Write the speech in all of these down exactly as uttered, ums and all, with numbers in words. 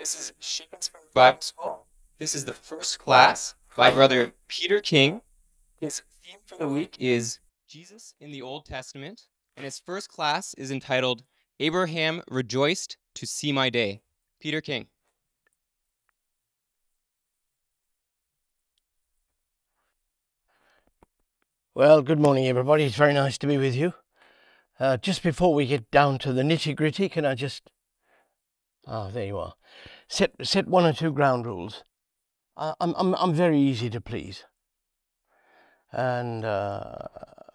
This is Shippensburg Bible School. This is the first class by Brother Peter King. His theme for the week is Jesus in the Old Testament, and his first class is entitled Abraham Rejoiced to See My Day. Peter King. Well, good morning, everybody. It's very nice to be with you. Uh, just before we get down to the nitty-gritty, can I just... Ah, there you are. Set set one or two ground rules. Uh, I'm I'm I'm very easy to please, and uh,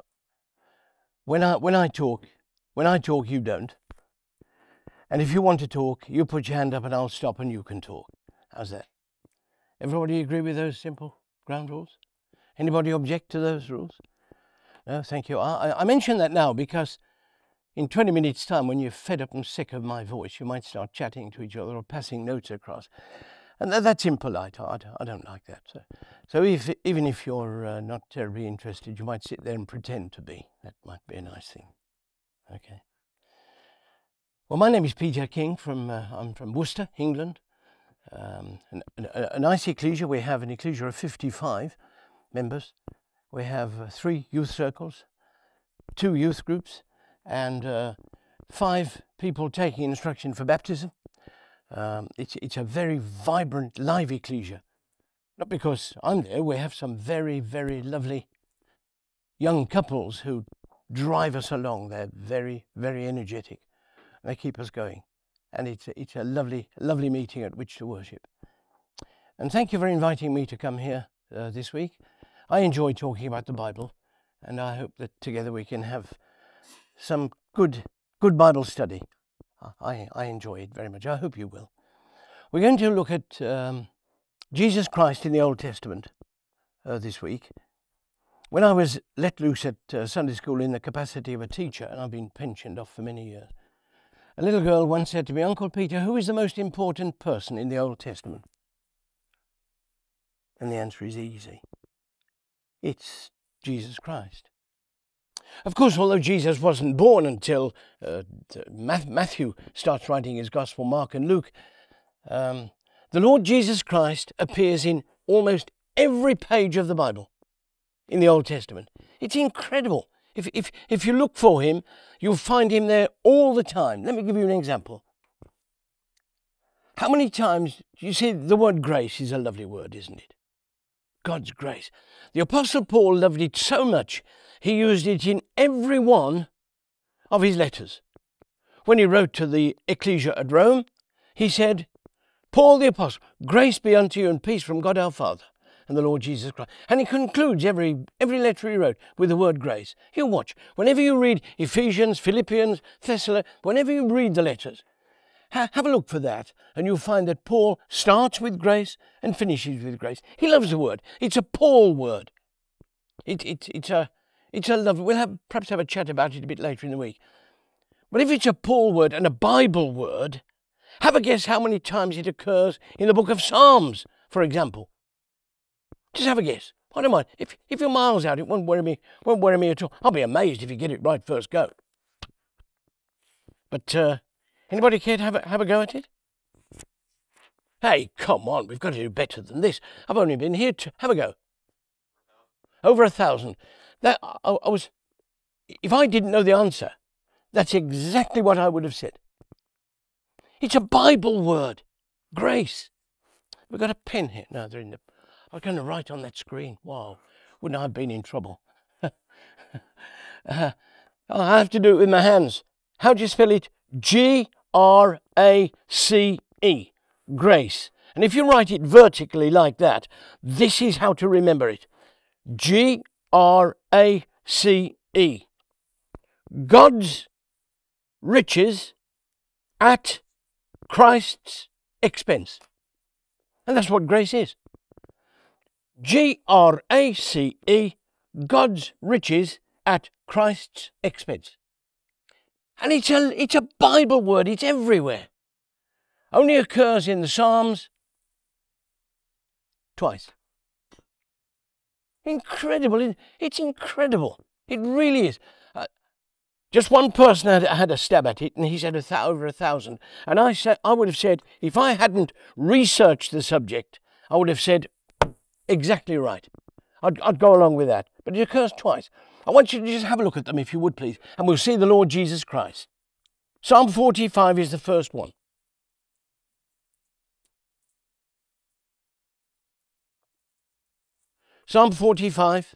when I when I talk, when I talk, you don't. And if you want to talk, you put your hand up, and I'll stop, and you can talk. How's that? Everybody agree with those simple ground rules? Anybody object to those rules? No, thank you. I I mention that now because in twenty minutes' time, when you're fed up and sick of my voice, you might start chatting to each other or passing notes across. And that, that's impolite. I, I don't like that. So, so if, even if you're uh, not terribly interested, you might sit there and pretend to be. That might be a nice thing. Okay. Well, my name is Peter King. From uh, I'm from Worcester, England. Um, an, an, a nice ecclesia. We have an ecclesia of fifty-five members. We have uh, three youth circles, two youth groups, and uh, five people taking instruction for baptism. Um, it's, it's a very vibrant, live ecclesia. Not because I'm there, we have some very, very lovely young couples who drive us along. They're very, very energetic. They keep us going. And it's a, it's a lovely, lovely meeting at which to worship. And thank you for inviting me to come here uh, this week. I enjoy talking about the Bible, and I hope that together we can have some good, good Bible study. I, I enjoy it very much. I hope you will. We're going to look at um, Jesus Christ in the Old Testament uh, this week. When I was let loose at uh, Sunday school in the capacity of a teacher, and I've been pensioned off for many years, a little girl once said to me, "Uncle Peter, who is the most important person in the Old Testament?" And the answer is easy. It's Jesus Christ. Of course, although Jesus wasn't born until uh, Matthew starts writing his Gospel, Mark and Luke, um, the Lord Jesus Christ appears in almost every page of the Bible in the Old Testament. It's incredible. If, if, if you look for him, you'll find him there all the time. Let me give you an example. How many times, you see, the word grace is a lovely word, isn't it? God's grace. The Apostle Paul loved it so much, he used it in every one of his letters. When he wrote to the ecclesia at Rome, he said, "Paul the Apostle, grace be unto you and peace from God our Father and the Lord Jesus Christ." And he concludes every every letter he wrote with the word grace. You watch. Whenever you read Ephesians, Philippians, Thessalonians, whenever you read the letters, ha- have a look for that, and you'll find that Paul starts with grace and finishes with grace. He loves the word. It's a Paul word. It, it, it's a it's a lovely. We'll have perhaps have a chat about it a bit later in the week. But if it's a Paul word and a Bible word, have a guess how many times it occurs in the book of Psalms, for example. Just have a guess. I don't mind. If if you're miles out, it won't worry me. Won't worry me at all. I'll be amazed if you get it right first go. But uh, anybody care to have a have a go at it? Hey, come on. We've got to do better than this. I've only been here to have a go. Over a thousand. That I, I was. If I didn't know the answer, that's exactly what I would have said. It's a Bible word. Grace. We've got a pen here. No, they're in the... I was going to write on that screen. Wow. Wouldn't I have been in trouble? uh, I have to do it with my hands. How do you spell it? G R A C E. Grace. And if you write it vertically like that, this is how to remember it. G R A C E. God's riches at Christ's expense. And that's what grace is. G R A C E, God's riches at Christ's expense. And it's a, it's a Bible word, it's everywhere. Only occurs in the Psalms twice. Incredible, it's incredible. It really is. Uh, Just one person had, had a stab at it, and he said a th- over a thousand. And I said, I would have said, if I hadn't researched the subject, I would have said exactly right. I'd, I'd go along with that. But it occurs twice. I want you to just have a look at them, if you would, please, and we'll see the Lord Jesus Christ. Psalm forty-five is the first one. Psalm forty-five.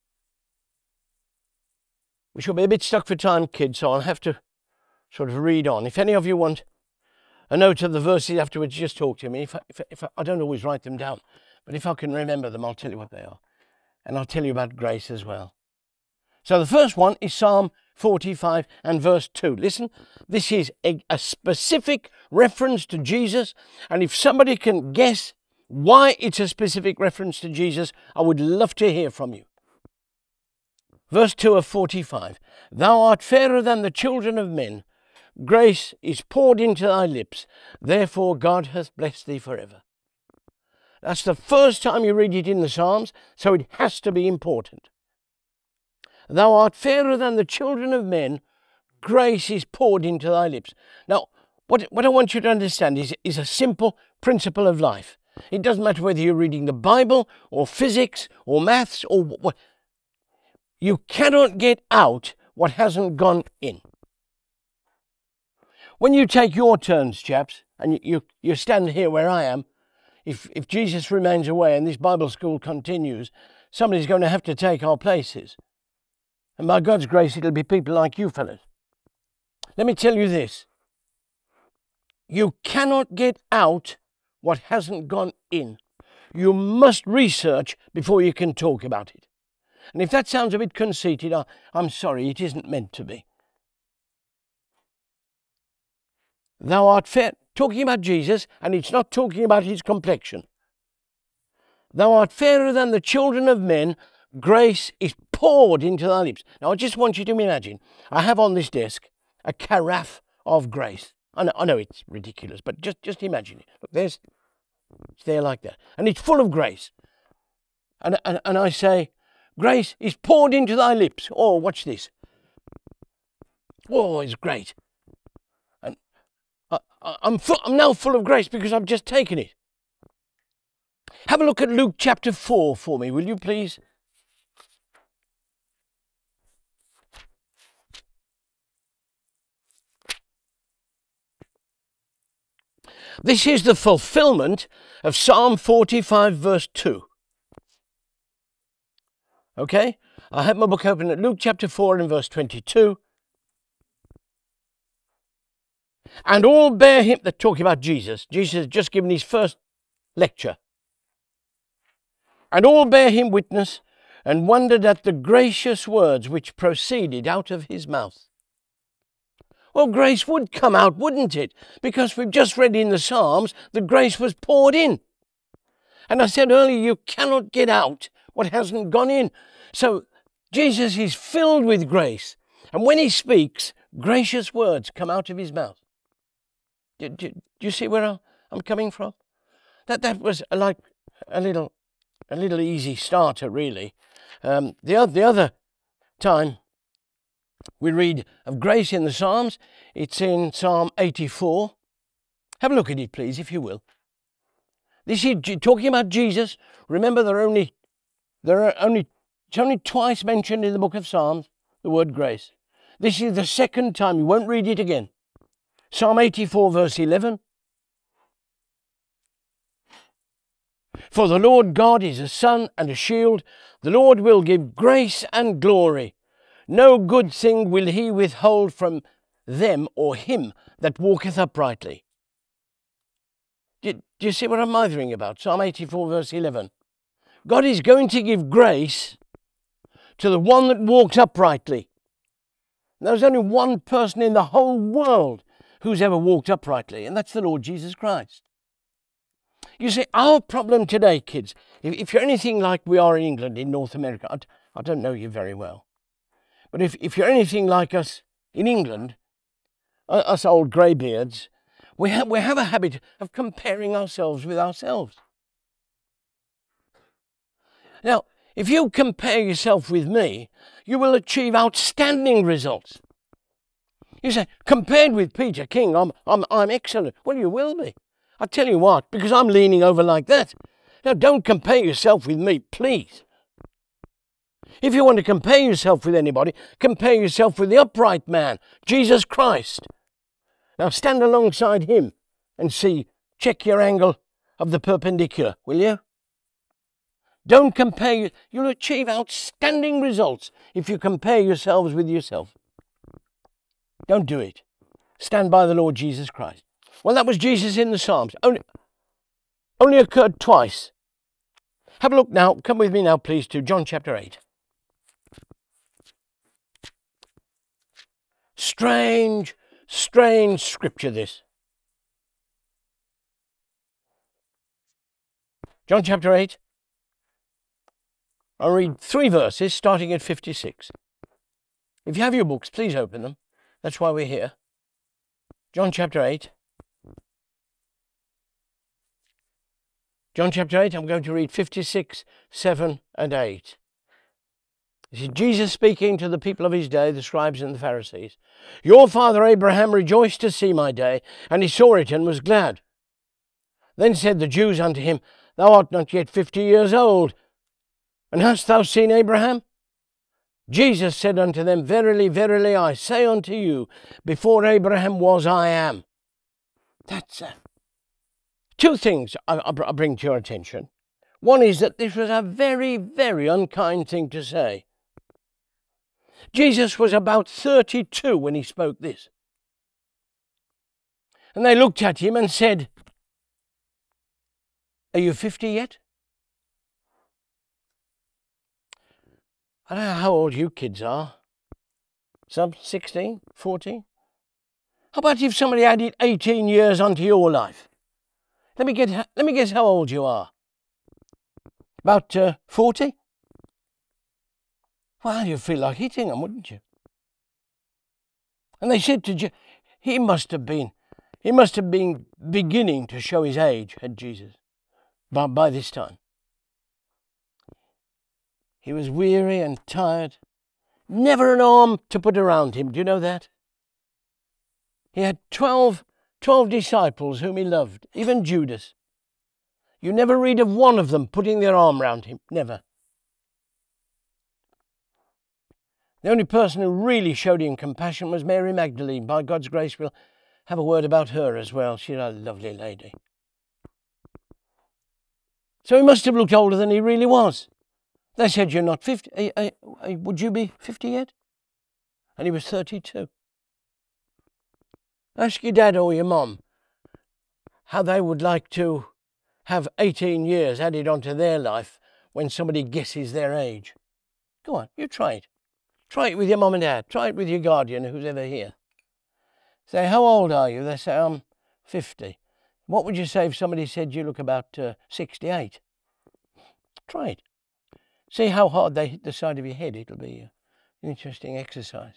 We shall be a bit stuck for time, kids, so I'll have to sort of read on. If any of you want a note of the verses afterwards, just talk to me. If I, if, if I, I don't always write them down, but if I can remember them, I'll tell you what they are. And I'll tell you about grace as well. So the first one is Psalm forty-five and verse two. Listen, this is a, a specific reference to Jesus. And if somebody can guess why it's a specific reference to Jesus, I would love to hear from you. Verse two of forty-five. Thou art fairer than the children of men. Grace is poured into thy lips. Therefore God hath blessed thee forever. That's the first time you read it in the Psalms, so it has to be important. Thou art fairer than the children of men. Grace is poured into thy lips. Now, what, what I want you to understand is, is a simple principle of life. It doesn't matter whether you're reading the Bible or physics or maths or what. You cannot get out what hasn't gone in. When you take your turns, chaps, and you, you, you stand here where I am, if, if Jesus remains away and this Bible school continues, somebody's going to have to take our places. And by God's grace, it'll be people like you fellas. Let me tell you this. You cannot get out what hasn't gone in. You must research before you can talk about it. And if that sounds a bit conceited, I, I'm sorry, it isn't meant to be. Thou art fair, talking about Jesus, and it's not talking about his complexion. Thou art fairer than the children of men. Grace is poured into thy lips. Now, I just want you to imagine, I have on this desk a carafe of grace. I know, I know it's ridiculous, but just, just imagine it. Look, there's, it's there like that. And it's full of grace. And, and, and I say, grace is poured into thy lips. Oh, watch this. Oh, it's great. And I, I, I'm, full, I'm now full of grace because I've just taken it. Have a look at Luke chapter four for me, will you please? This is the fulfillment of Psalm forty-five verse two. Okay? I have my book open at Luke chapter four and verse twenty-two. And all bear him, they're talking about Jesus. Jesus has just given his first lecture. And all bear him witness and wondered at the gracious words which proceeded out of his mouth. Well, grace would come out, wouldn't it? Because we've just read in the Psalms that grace was poured in. And I said earlier, you cannot get out what hasn't gone in. So Jesus is filled with grace. And when he speaks, gracious words come out of his mouth. Do, do, do you see where I'm coming from? That that was like a little, a little easy starter, really. Um, the, the other time we read of grace in the Psalms, it's in Psalm eighty-four. Have a look at it, please, if you will. This is talking about Jesus. Remember, there are only, there are only, it's only twice mentioned in the book of Psalms, the word grace. This is the second time. You won't read it again. Psalm eighty-four, verse eleven. For the Lord God is a sun and a shield. The Lord will give grace and glory. No good thing will he withhold from them or him that walketh uprightly. Do, do you see what I'm mothering about? Psalm eighty-four, verse eleven. God is going to give grace to the one that walks uprightly. There's only one person in the whole world who's ever walked uprightly, and that's the Lord Jesus Christ. You see, our problem today, kids, if, if you're anything like we are in England, in North America, I, I don't know you very well, but if, if you're anything like us in England, uh, us old greybeards, we have, we have a habit of comparing ourselves with ourselves. Now, if you compare yourself with me, you will achieve outstanding results. You say, compared with Peter King, I'm, I'm, I'm excellent. Well, you will be. I tell you what, because I'm leaning over like that. Now, don't compare yourself with me, please. If you want to compare yourself with anybody, compare yourself with the upright man, Jesus Christ. Now, stand alongside him and see, check your angle of the perpendicular, will you? Don't compare. You'll achieve outstanding results if you compare yourselves with yourself. Don't do it. Stand by the Lord Jesus Christ. Well, that was Jesus in the Psalms. Only, only occurred twice. Have a look now. Come with me now, please, to John chapter eight. Strange, strange scripture, this. John chapter eight. I'll read three verses starting at fifty-six. If you have your books, please open them. That's why we're here. John chapter eight. John chapter eight, I'm going to read fifty-six, seven and eight. This is Jesus speaking to the people of his day, the scribes and the Pharisees. Your father Abraham rejoiced to see my day, and he saw it and was glad. Then said the Jews unto him, Thou art not yet fifty years old, and hast thou seen Abraham? Jesus said unto them, Verily, verily, I say unto you, before Abraham was, I am. That's it. Two things I, I bring to your attention. One is that this was a very, very unkind thing to say. Jesus was about thirty-two when he spoke this. And they looked at him and said, Are you fifty yet? I don't know how old you kids are. Some sixteen, fourteen? How about if somebody added eighteen years onto your life? Let me get. Let me guess how old you are. About uh, forty? Well, you'd feel like hitting them, wouldn't you? And they said to Je- he must have been, he must have been beginning to show his age, had Jesus, by, by this time. He was weary and tired. Never an arm to put around him. Do you know that? He had twelve, twelve disciples whom he loved, even Judas. You never read of one of them putting their arm round him. Never. The only person who really showed him compassion was Mary Magdalene. By God's grace, we'll have a word about her as well. She's a lovely lady. So he must have looked older than he really was. They said, You're not fifty. Uh, uh, uh, would you be fifty yet? And he was thirty-two. Ask your dad or your mum how they would like to have eighteen years added onto their life when somebody guesses their age. Go on, you try it. Try it with your mum and dad. Try it with your guardian, who's ever here. Say, how old are you? They say, I'm fifty. What would you say if somebody said you look about uh, sixty-eight? Try it. See how hard they hit the side of your head. It'll be an interesting exercise.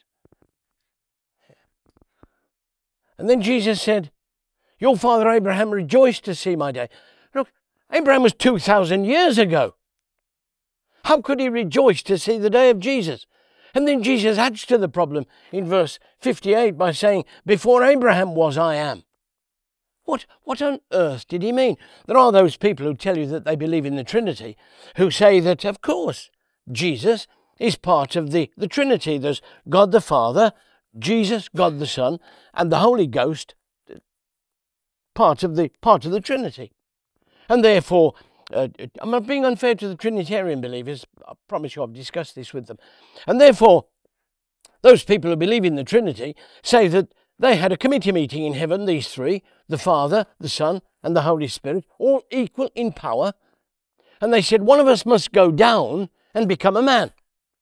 And then Jesus said, Your father Abraham rejoiced to see my day. Look, Abraham was two thousand years ago. How could he rejoice to see the day of Jesus? And then Jesus adds to the problem in verse fifty-eight by saying, Before Abraham was, I am. What, what on earth did he mean? There are those people who tell you that they believe in the Trinity, who say that, of course, Jesus is part of the, the Trinity. There's God the Father, Jesus, God the Son, and the Holy Ghost, part of the, part of the Trinity. And therefore, Uh, I'm not being unfair to the Trinitarian believers. I promise you I've discussed this with them. And therefore, those people who believe in the Trinity say that they had a committee meeting in heaven, these three, the Father, the Son, and the Holy Spirit, all equal in power. And they said, one of us must go down and become a man.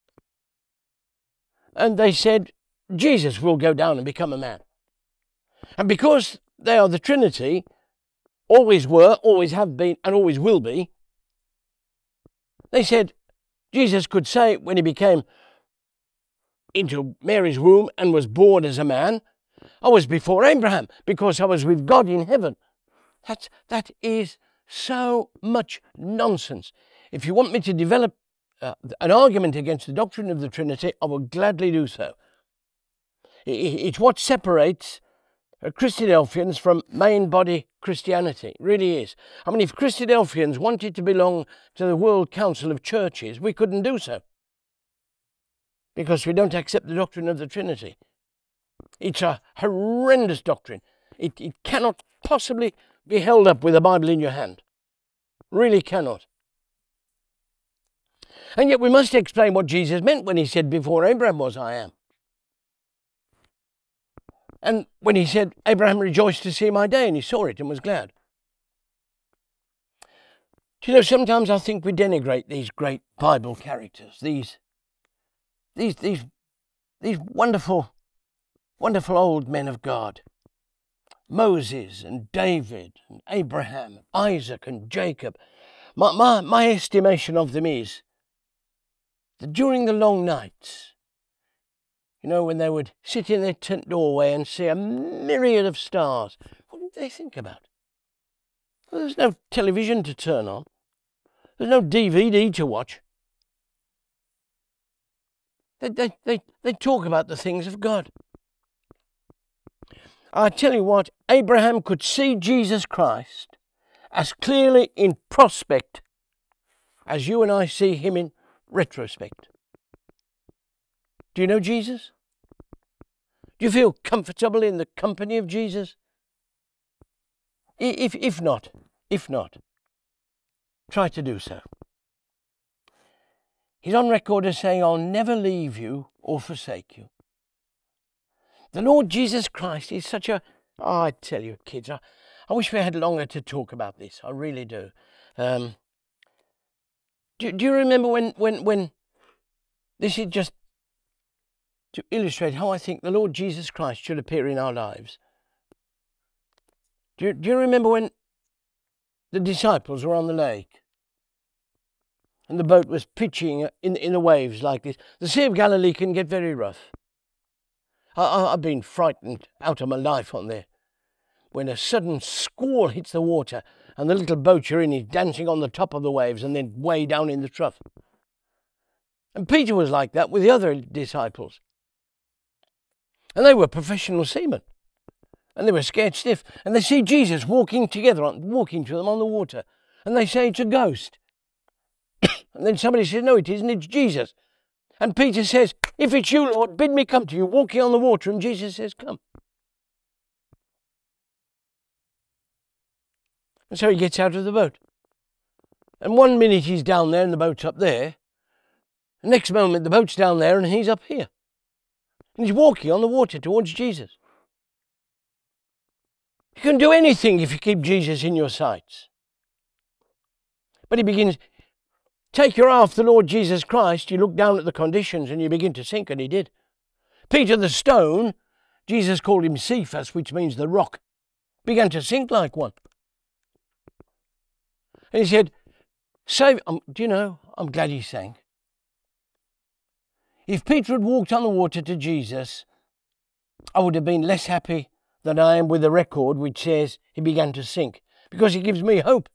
And they said, Jesus will go down and become a man. And because they are the Trinity, always were, always have been, and always will be, they said Jesus could say when he became into Mary's womb and was born as a man, I was before Abraham because I was with God in heaven. That's, that is so much nonsense. If you want me to develop uh, an argument against the doctrine of the Trinity, I will gladly do so. It's what separates Christadelphians from main body Christianity. It really is. I mean, if Christadelphians wanted to belong to the World Council of Churches, we couldn't do so, because we don't accept the doctrine of the Trinity. It's a horrendous doctrine. It, it cannot possibly be held up with a Bible in your hand. Really cannot. And yet we must explain what Jesus meant when he said, before Abraham was, I am. And when he said, Abraham rejoiced to see my day, and he saw it and was glad. Do you know, sometimes I think we denigrate these great Bible characters, these, these, these, these wonderful, wonderful old men of God. Moses and David and Abraham, Isaac and Jacob. My, my, my estimation of them is that during the long nights, you know, when they would sit in their tent doorway and see a myriad of stars, what did they think about? Well, there's no television to turn on. There's no D V D to watch. They, they, they, they talk about the things of God. I tell you what, Abraham could see Jesus Christ as clearly in prospect as you and I see him in retrospect. Do you know Jesus? Do you feel comfortable in the company of Jesus? If, if not, if not, try to do so. He's on record as saying, I'll never leave you or forsake you. The Lord Jesus Christ is such a... Oh, I tell you, kids, I, I wish we had longer to talk about this. I really do. Um, do, do you remember when, when, when... This is just to illustrate how I think the Lord Jesus Christ should appear in our lives. Do you, do you remember when the disciples were on the lake and the boat was pitching in, in the waves like this? The Sea of Galilee can get very rough. I, I, I've been frightened out of my life on there when a sudden squall hits the water and the little boat you're in is dancing on the top of the waves and then way down in the trough. And Peter was like that with the other disciples. And they were professional seamen. And they were scared stiff. And they see Jesus walking together, walking to them on the water. And they say, it's a ghost. And then somebody says, no, it isn't, it's Jesus. And Peter says, if it's you, Lord, bid me come to you, walking on the water. And Jesus says, come. And so he gets out of the boat. And one minute he's down there and the boat's up there. The next moment the boat's down there and he's up here. And he's walking on the water towards Jesus. You can do anything if you keep Jesus in your sights. But he begins, take your eye off the Lord Jesus Christ, you look down at the conditions and you begin to sink, and he did. Peter the stone, Jesus called him Cephas, which means the rock, began to sink like one. And he said, save, um, do you know, I'm glad he sank. If Peter had walked on the water to Jesus, I would have been less happy than I am with the record which says he began to sink, because it gives me hope.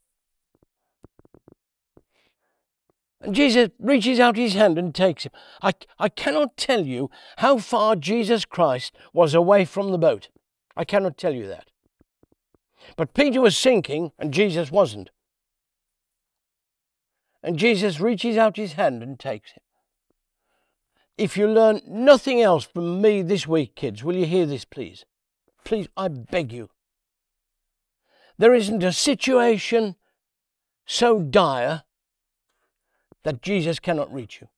And Jesus reaches out his hand and takes him. I, I cannot tell you how far Jesus Christ was away from the boat. I cannot tell you that. But Peter was sinking and Jesus wasn't. And Jesus reaches out his hand and takes him. If you learn nothing else from me this week, kids, will you hear this, please? Please, I beg you. There isn't a situation so dire that Jesus cannot reach you.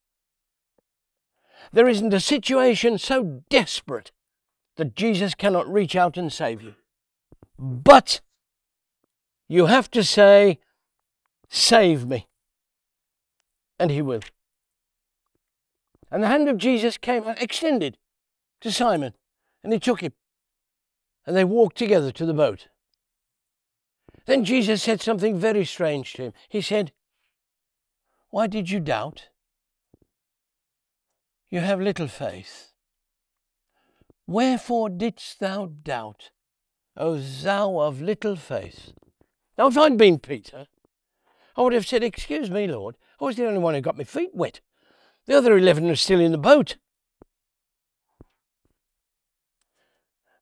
There isn't a situation so desperate that Jesus cannot reach out and save you. But you have to say, save me. And he will. And the hand of Jesus came out, extended to Simon, and he took him. And they walked together to the boat. Then Jesus said something very strange to him. He said, why did you doubt? You have little faith. Wherefore didst thou doubt, O thou of little faith? Now, if I'd been Peter, I would have said, excuse me, Lord, I was the only one who got my feet wet. The other eleven are still in the boat.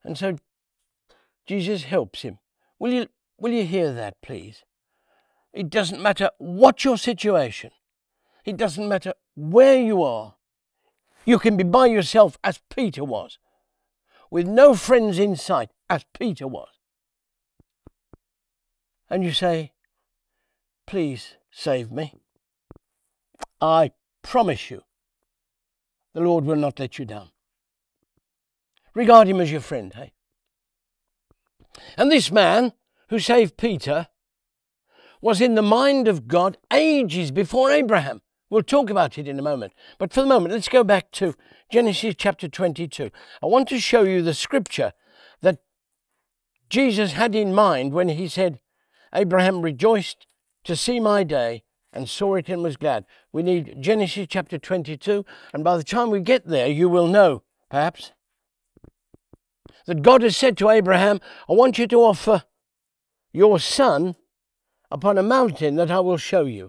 And so Jesus helps him. Will you, will you hear that, please? It doesn't matter what your situation. It doesn't matter where you are. You can be by yourself as Peter was, with no friends in sight as Peter was. And you say, please save me. I promise you, the Lord will not let you down. Regard him as your friend, hey? And this man who saved Peter was in the mind of God ages before Abraham. We'll talk about it in a moment. But for the moment, let's go back to Genesis chapter twenty-two. I want to show you the scripture that Jesus had in mind when he said, Abraham rejoiced to see my day and saw it and was glad. We need Genesis chapter twenty-two, and by the time we get there, you will know, perhaps, that God has said to Abraham, I want you to offer your son upon a mountain that I will show you.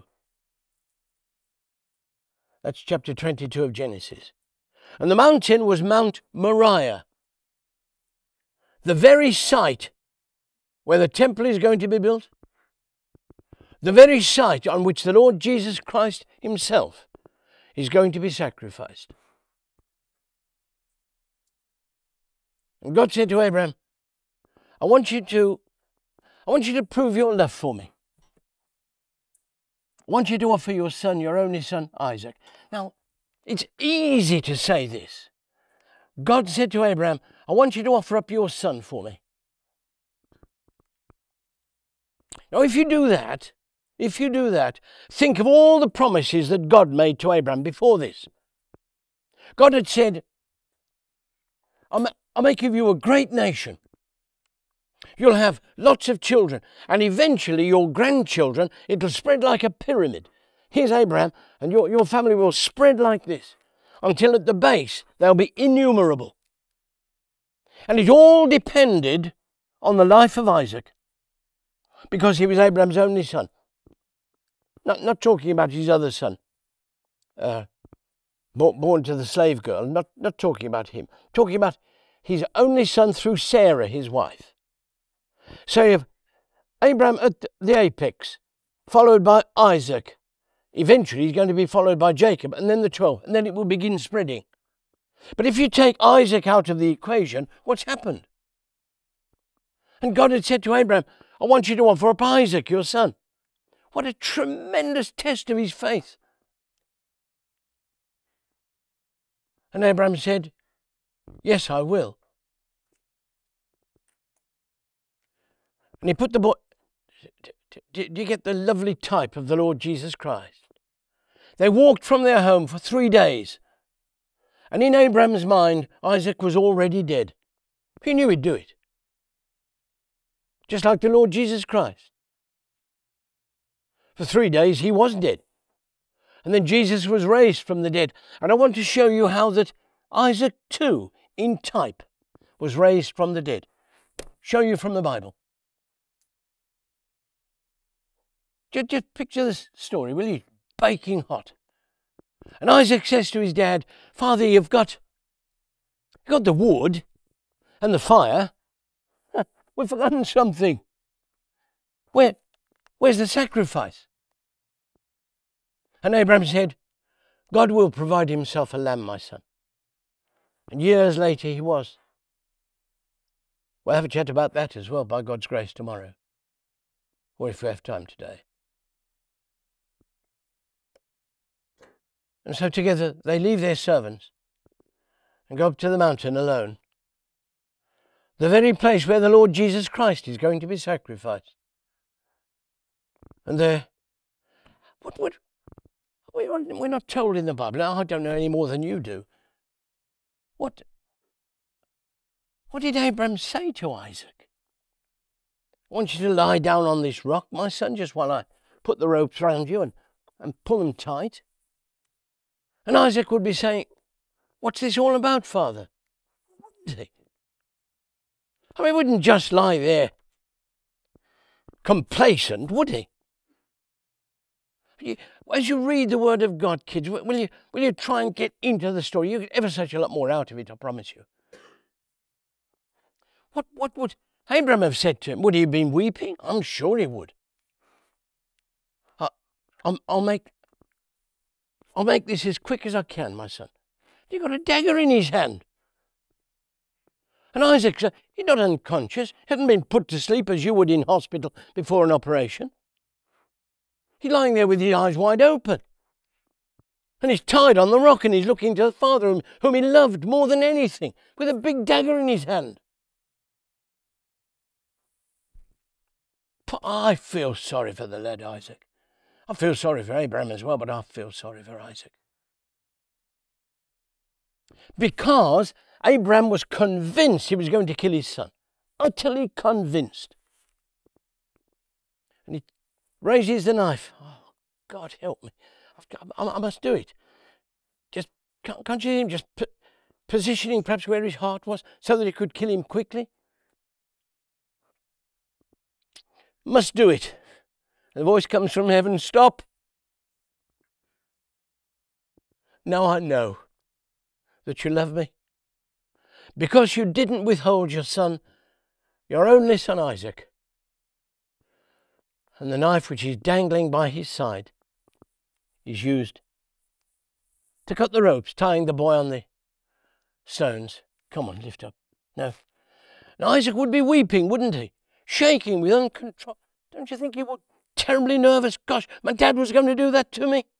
That's chapter twenty-two of Genesis. And the mountain was Mount Moriah, the very site where the temple is going to be built, the very site on which the Lord Jesus Christ himself is going to be sacrificed. And God said to Abraham, I want you to, I want you to prove your love for me. I want you to offer your son, your only son, Isaac. Now, it's easy to say this. God said to Abraham, I want you to offer up your son for me. Now, if you do that, if you do that, think of all the promises that God made to Abraham before this. God had said, I'll, I'll make of you a great nation. You'll have lots of children, and eventually your grandchildren, it'll spread like a pyramid. Here's Abraham, and your, your family will spread like this, until at the base they'll be innumerable. And it all depended on the life of Isaac, because he was Abraham's only son. Not, not talking about his other son, uh, born, born to the slave girl, not, not talking about him. Talking about his only son through Sarah, his wife. So you have Abraham at the apex, followed by Isaac. Eventually he's going to be followed by Jacob, and then the twelve, and then it will begin spreading. But if you take Isaac out of the equation, what's happened? And God had said to Abraham, I want you to offer up Isaac, your son. What a tremendous test of his faith. And Abraham said, yes, I will. And he put the boy... Do you get the lovely type of the Lord Jesus Christ? They walked from their home for three days. And in Abraham's mind, Isaac was already dead. He knew he'd do it. Just like the Lord Jesus Christ. For three days he was dead. And then Jesus was raised from the dead. And I want to show you how that Isaac too, in type, was raised from the dead. Show you from the Bible. Just, just picture this story, will you? Baking hot. And Isaac says to his dad, Father, you've got, you've got the wood and the fire. We've forgotten something. Where, where's the sacrifice? And Abraham said, God will provide himself a lamb, my son. And years later he was. We'll have a chat about that as well, by God's grace, tomorrow. Or if we have time today. And so together they leave their servants and go up to the mountain alone. The very place where the Lord Jesus Christ is going to be sacrificed. And there, what would, we're not told in the Bible, I don't know any more than you do. What, what did Abraham say to Isaac? I want you to lie down on this rock, my son, just while I put the ropes around you and, and pull them tight. And Isaac would be saying, what's this all about, Father? Wouldn't he? I mean, he wouldn't just lie there complacent, would he? As you read the Word of God, kids, will you, will you try and get into the story? You get ever such a lot more out of it, I promise you. What, what would Abraham have said to him? Would he have been weeping? I'm sure he would. I, I'll, I'll make, I'll make this as quick as I can, my son. He got a dagger in his hand. And Isaac, he's not unconscious, hadn't been put to sleep as you would in hospital before an operation. He's lying there with his eyes wide open. And he's tied on the rock and he's looking to the Father whom, whom he loved more than anything, with a big dagger in his hand. I feel sorry for the lad Isaac. I feel sorry for Abraham as well, but I feel sorry for Isaac. Because Abraham was convinced he was going to kill his son. Utterly convinced. And he raises the knife. Oh, God help me. I, I must do it. Just, can't, can't you hear him just p- positioning perhaps where his heart was so that he could kill him quickly? Must do it. The voice comes from heaven, stop. Now I know that you love me. Because you didn't withhold your son, your only son Isaac, and the knife which is dangling by his side is used to cut the ropes, tying the boy on the stones. Come on, lift up. No. Now Isaac would be weeping, wouldn't he? Shaking with uncontrolled. Don't you think he would? Terribly nervous. Gosh, my dad was going to do that to me.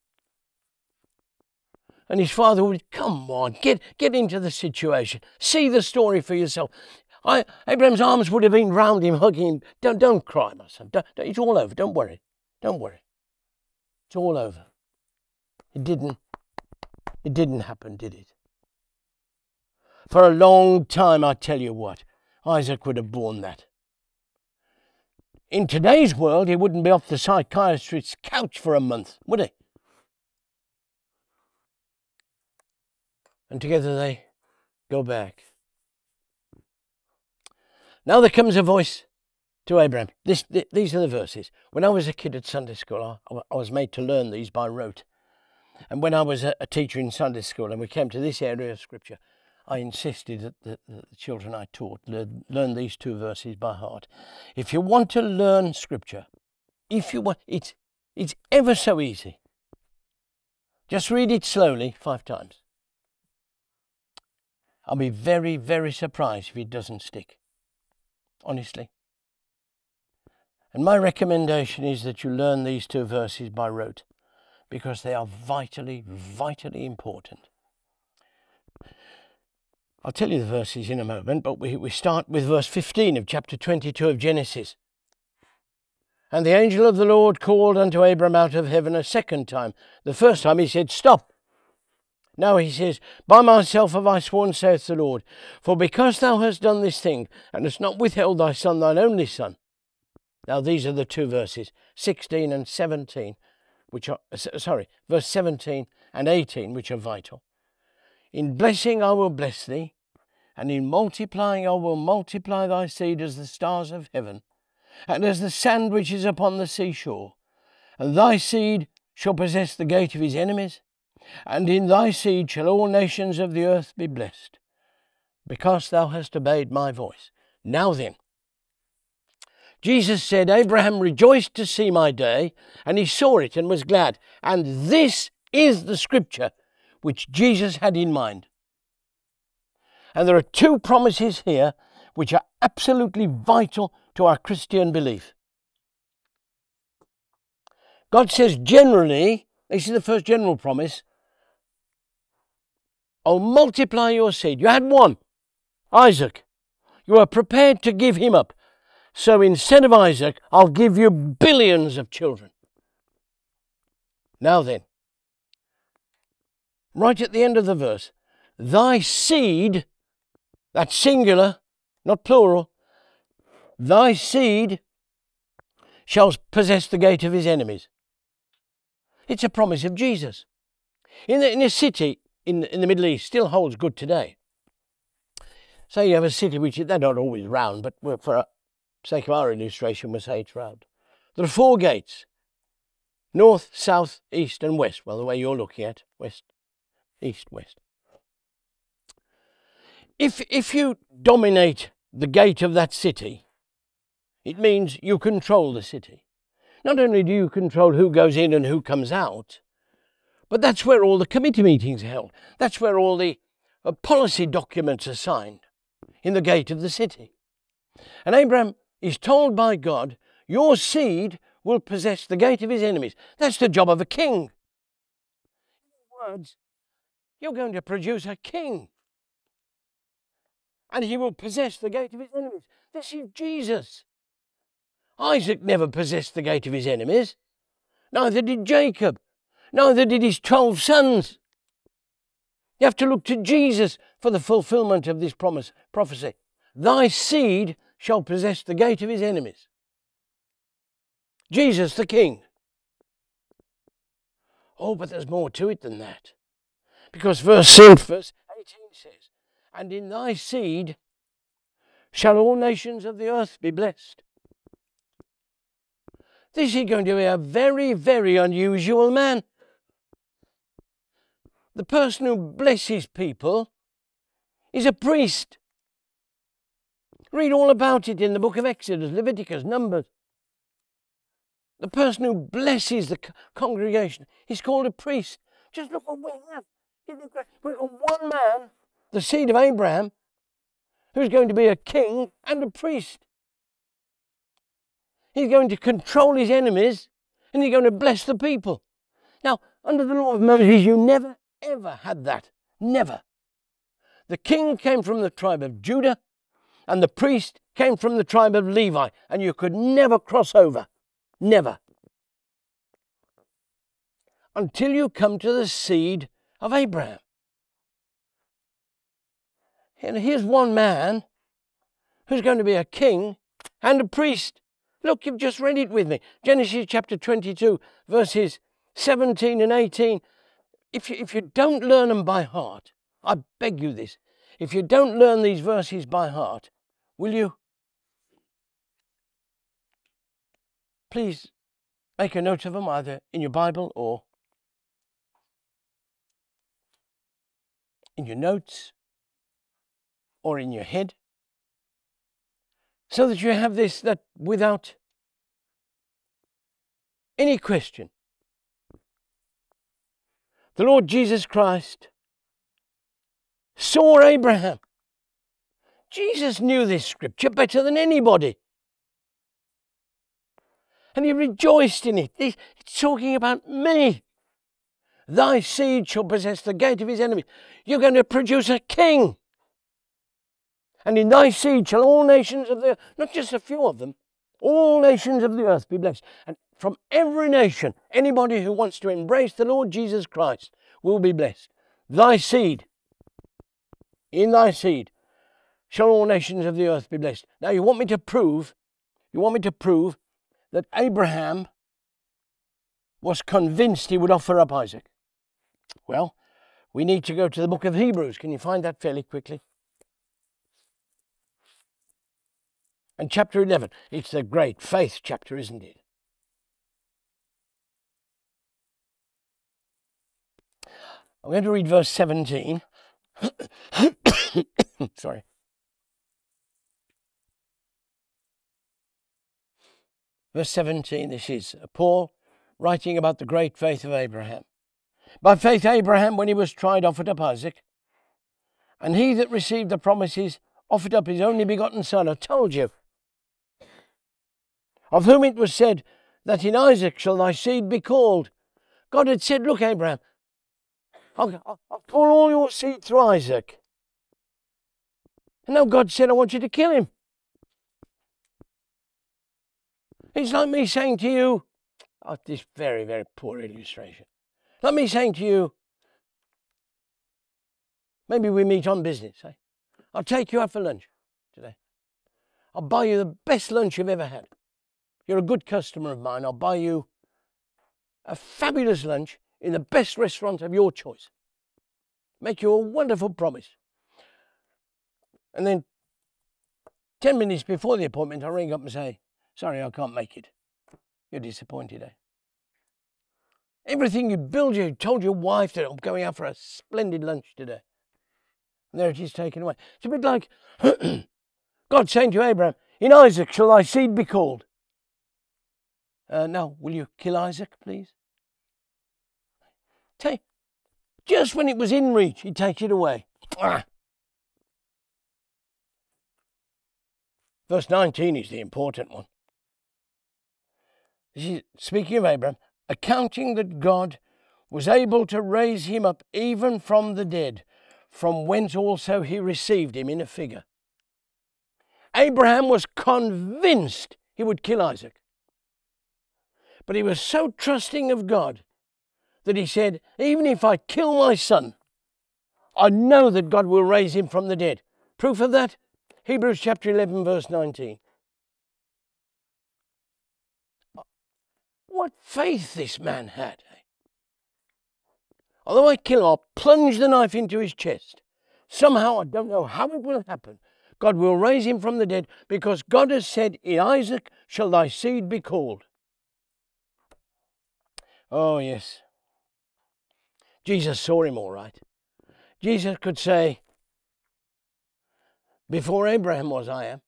And his father would, come on, get, get into the situation. See the story for yourself. I, Abraham's arms would have been round him, hugging him. Don't, don't cry, my son. Don't, don't, it's all over. Don't worry. Don't worry. It's all over. It didn't. It didn't happen, did it? For a long time, I tell you what, Isaac would have borne that. In today's world, he wouldn't be off the psychiatrist's couch for a month, would he? And together they go back. Now there comes a voice to Abraham. This, th- these are the verses. When I was a kid at Sunday school, I, I was made to learn these by rote. And when I was a, a teacher in Sunday school and we came to this area of Scripture, I insisted that the, the children I taught learn, learn these two verses by heart. If you want to learn Scripture, if you want, it's, it's ever so easy. Just read it slowly five times. I'll be very, very surprised if it doesn't stick. Honestly. And my recommendation is that you learn these two verses by rote, because they are vitally, vitally important. I'll tell you the verses in a moment, but we, we start with verse fifteen of chapter twenty-two of Genesis. And the angel of the Lord called unto Abram out of heaven a second time. The first time he said, stop. Now he says, by myself have I sworn, saith the Lord, for because thou hast done this thing, and hast not withheld thy son, thine only son. Now these are the two verses, sixteen and seventeen, which are, sorry, verse seventeen and eighteen, which are vital. In blessing I will bless thee, and in multiplying I will multiply thy seed as the stars of heaven, and as the sand which is upon the seashore. And thy seed shall possess the gate of his enemies, and in thy seed shall all nations of the earth be blessed, because thou hast obeyed my voice. Now then, Jesus said, Abraham rejoiced to see my day, and he saw it and was glad. And this is the Scripture which Jesus had in mind. And there are two promises here which are absolutely vital to our Christian belief. God says generally, this is the first general promise, I'll multiply your seed. You had one, Isaac. You are prepared to give him up. So instead of Isaac, I'll give you billions of children. Now then, right at the end of the verse, thy seed, that's singular, not plural, thy seed shall possess the gate of his enemies. It's a promise of Jesus. In the, in a city in, in the Middle East, still holds good today. Say you have a city which, they're not always round, but for a sake of our illustration, we'll say it's round. There are four gates. North, south, east and west. Well, the way you're looking at, west, east, west. If, if you dominate the gate of that city, it means you control the city. Not only do you control who goes in and who comes out, but that's where all the committee meetings are held. That's where all the uh, policy documents are signed, in the gate of the city. And Abraham is told by God, your seed will possess the gate of his enemies. That's the job of a king. In other words, you're going to produce a king, and he will possess the gate of his enemies. This is Jesus. Isaac never possessed the gate of his enemies. Neither did Jacob. Neither did his twelve sons. You have to look to Jesus for the fulfillment of this promise, prophecy. Thy seed shall possess the gate of his enemies. Jesus the King. Oh, but there's more to it than that. Because verse eighteen says, and in thy seed shall all nations of the earth be blessed. This is going to be a very, very unusual man. The person who blesses people is a priest. Read all about it in the book of Exodus, Leviticus, Numbers. The person who blesses the congregation is called a priest. Just look what we have. We've got one man, the seed of Abraham, who's going to be a king and a priest. He's going to control his enemies, and he's going to bless the people. Now, under the law of Moses, you never, ever had that. Never. The king came from the tribe of Judah, and the priest came from the tribe of Levi, and you could never cross over. Never. Until you come to the seed of Abraham. And here's one man who's going to be a king and a priest. Look, you've just read it with me. Genesis chapter twenty-two, verses seventeen and eighteen. If you, if you don't learn them by heart, I beg you this, if you don't learn these verses by heart, will you please make a note of them either in your Bible or in your notes or in your head, so that you have this, that without any question, the Lord Jesus Christ saw Abraham. Jesus knew this scripture better than anybody. And he rejoiced in it. It's talking about me. Thy seed shall possess the gate of his enemies. You're going to produce a king. And in thy seed shall all nations of the earth, not just a few of them, all nations of the earth be blessed. And from every nation, anybody who wants to embrace the Lord Jesus Christ will be blessed. Thy seed, in thy seed, shall all nations of the earth be blessed. Now you want me to prove, you want me to prove that Abraham was convinced he would offer up Isaac. Well, we need to go to the book of Hebrews. Can you find that fairly quickly? And chapter eleven. It's the great faith chapter, isn't it? I'm going to read verse seventeen. Sorry. Verse seventeen, this is Paul writing about the great faith of Abraham. By faith Abraham, when he was tried, offered up Isaac. And he that received the promises offered up his only begotten son. I told you. Of whom it was said, that in Isaac shall thy seed be called. God had said, look, Abraham, I'll, I'll, I'll call all your seed through Isaac. And now God said, I want you to kill him. It's like me saying to you, oh, this very, very poor illustration. Like me saying to you, maybe we meet on business, eh? I'll take you out for lunch today. I'll buy you the best lunch you've ever had. You're a good customer of mine. I'll buy you a fabulous lunch in the best restaurant of your choice. Make you a wonderful promise. And then ten minutes before the appointment, I ring up and say, sorry, I can't make it. You're disappointed, eh? Everything you build, you told your wife that I'm going out for a splendid lunch today. And there it is taken away. It's a bit like God God saying to Abraham, in Isaac shall thy seed be called. Uh, now, will you kill Isaac, please? Take, just when it was in reach, he takes it away. Ah. Verse nineteen is the important one. This is, speaking of Abraham, accounting that God was able to raise him up even from the dead, from whence also he received him in a figure. Abraham was convinced he would kill Isaac. But he was so trusting of God that he said, even if I kill my son, I know that God will raise him from the dead. Proof of that? Hebrews chapter eleven, verse nineteen. What faith this man had. Eh? Although I kill him, I'll plunge the knife into his chest. Somehow, I don't know how it will happen, God will raise him from the dead, because God has said, in Isaac shall thy seed be called. Oh, yes. Jesus saw him all right. Jesus could say, before Abraham was, I am.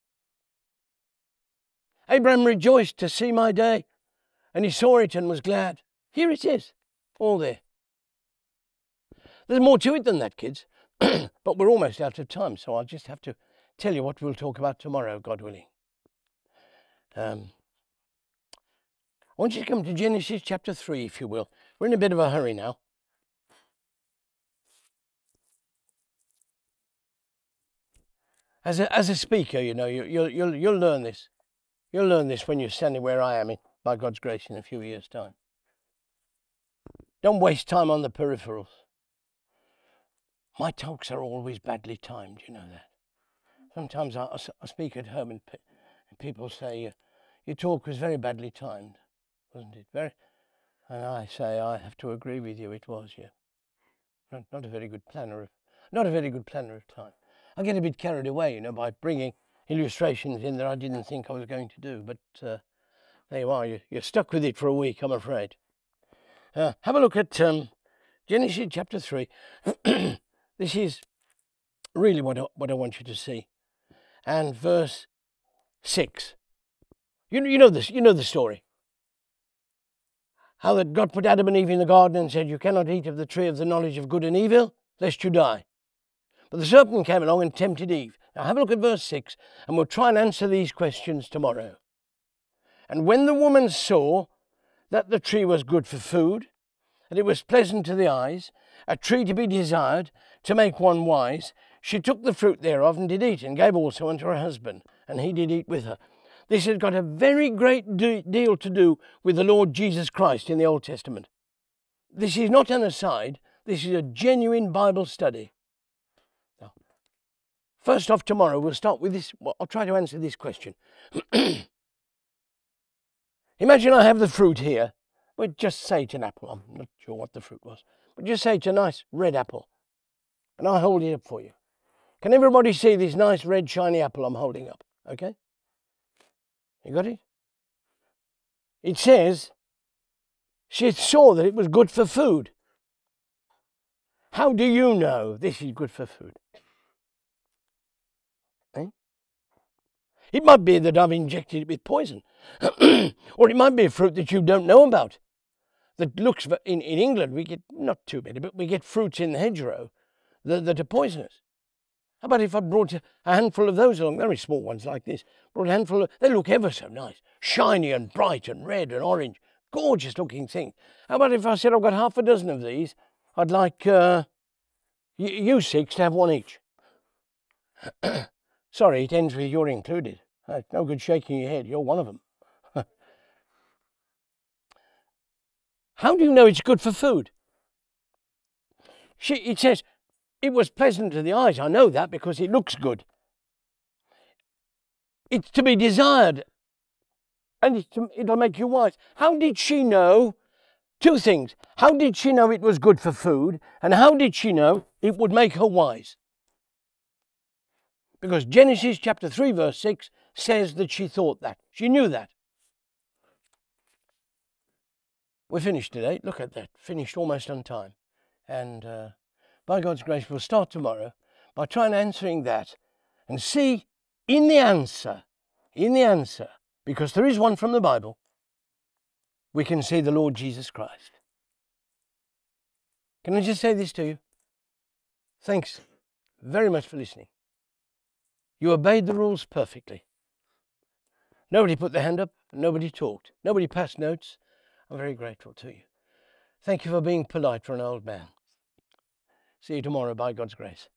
Abraham rejoiced to see my day, and he saw it and was glad. Here it is, all there. There's more to it than that, kids, but we're almost out of time, so I'll just have to tell you what we'll talk about tomorrow, God willing. Um, I want you to come to Genesis chapter three, if you will. We're in a bit of a hurry now. As a, as a speaker, you know, you, you'll, you'll, you'll learn this. You'll learn this when you're standing where I am, in, by God's grace, in a few years' time. Don't waste time on the peripherals. My talks are always badly timed, you know that. Sometimes I, I speak at home and, pe- and people say, uh, your talk was very badly timed, wasn't it? Very, and I say, I have to agree with you, it was, yeah. Not, not a very good planner of, not a very good planner of time. I get a bit carried away, you know, by bringing illustrations in that I didn't think I was going to do. But uh, there you are, you, you're stuck with it for a week, I'm afraid. Uh, have a look at um, Genesis chapter three. This is really what I, what I want you to see. And verse six. You, you know this, you know the story. How that God put Adam and Eve in the garden and said, you cannot eat of the tree of the knowledge of good and evil, lest you die. But the serpent came along and tempted Eve. Now have a look at verse six, and we'll try and answer these questions tomorrow. And when the woman saw that the tree was good for food, and it was pleasant to the eyes, a tree to be desired, to make one wise, she took the fruit thereof and did eat, and gave also unto her husband, and he did eat with her. This has got a very great deal to do with the Lord Jesus Christ in the Old Testament. This is not an aside, this is a genuine Bible study. Now, first off, tomorrow we'll start with this. Well, I'll try to answer this question. Imagine I have the fruit here. Well, just say it's an apple. I'm not sure what the fruit was. But just say it's a nice red apple. And I'll hold it up for you. Can everybody see this nice red shiny apple I'm holding up? Okay? You got it? It says, she saw that it was good for food. How do you know this is good for food? Eh? It might be that I've injected it with poison. Or it might be a fruit that you don't know about. That looks, in, in England, we get, not too many, but we get fruits in the hedgerow that, that are poisonous. How about if I brought a handful of those along, very small ones like this, brought a handful of, they look ever so nice, shiny and bright and red and orange, gorgeous looking thing. How about if I said I've got half a dozen of these, I'd like uh, you, you six to have one each. Sorry, it ends with you're included. Uh, no good shaking your head, you're one of them. How do you know it's good for food? She, it says, it was pleasant to the eyes. I know that because it looks good. It's to be desired. And it's to, it'll make you wise. How did she know? Two things. How did she know it was good for food? And how did she know it would make her wise? Because Genesis chapter three verse six says that she thought that. She knew that. We're finished today. Look at that. Finished almost on time. And uh, by God's grace, we'll start tomorrow by trying answering that and see in the answer, in the answer, because there is one from the Bible, we can see the Lord Jesus Christ. Can I just say this to you? Thanks very much for listening. You obeyed the rules perfectly. Nobody put their hand up, nobody talked, nobody passed notes. I'm very grateful to you. Thank you for being polite for an old man. See you tomorrow by God's grace.